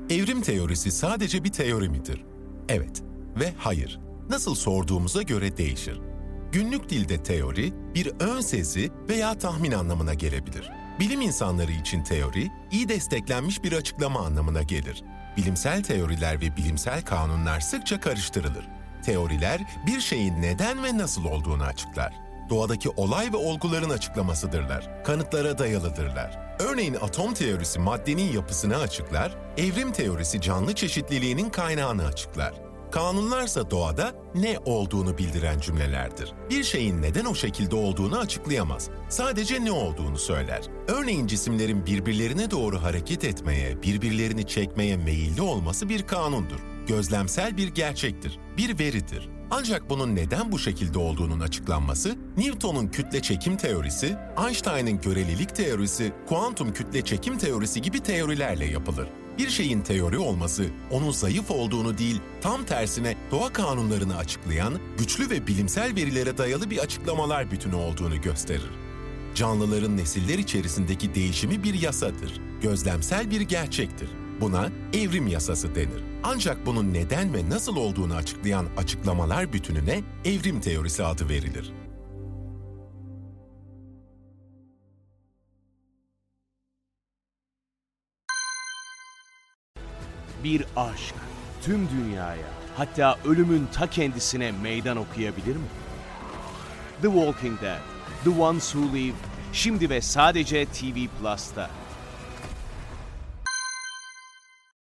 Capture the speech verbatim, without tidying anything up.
Evrim teorisi sadece bir teori midir? Evet ve hayır. Nasıl sorduğumuza göre değişir. Günlük dilde teori, bir ön sezi veya tahmin anlamına gelebilir. Bilim insanları için teori, iyi desteklenmiş bir açıklama anlamına gelir. Bilimsel teoriler ve bilimsel kanunlar sıkça karıştırılır. Teoriler, bir şeyin neden ve nasıl olduğunu açıklar. Doğadaki olay ve olguların açıklamasıdırlar. Kanıtlara dayalıdırlar. Örneğin atom teorisi maddenin yapısını açıklar, evrim teorisi canlı çeşitliliğinin kaynağını açıklar. Kanunlarsa doğada ne olduğunu bildiren cümlelerdir. Bir şeyin neden o şekilde olduğunu açıklayamaz. Sadece ne olduğunu söyler. Örneğin cisimlerin birbirlerine doğru hareket etmeye, birbirlerini çekmeye meyilli olması bir kanundur. Gözlemsel bir gerçektir, bir veridir. Ancak bunun neden bu şekilde olduğunun açıklanması, Newton'un kütle çekim teorisi, Einstein'ın görelilik teorisi, kuantum kütle çekim teorisi gibi teorilerle yapılır. Bir şeyin teori olması, onun zayıf olduğunu değil, tam tersine doğa kanunlarını açıklayan, güçlü ve bilimsel verilere dayalı bir açıklamalar bütünü olduğunu gösterir. Canlıların nesiller içerisindeki değişimi bir yasadır, gözlemsel bir gerçektir. Buna evrim yasası denir. Ancak bunun neden ve nasıl olduğunu açıklayan açıklamalar bütününe evrim teorisi adı verilir. Bir aşk tüm dünyaya, hatta ölümün ta kendisine meydan okuyabilir mi? The Walking Dead, The Ones Who Live, şimdi ve sadece T V Plus'ta.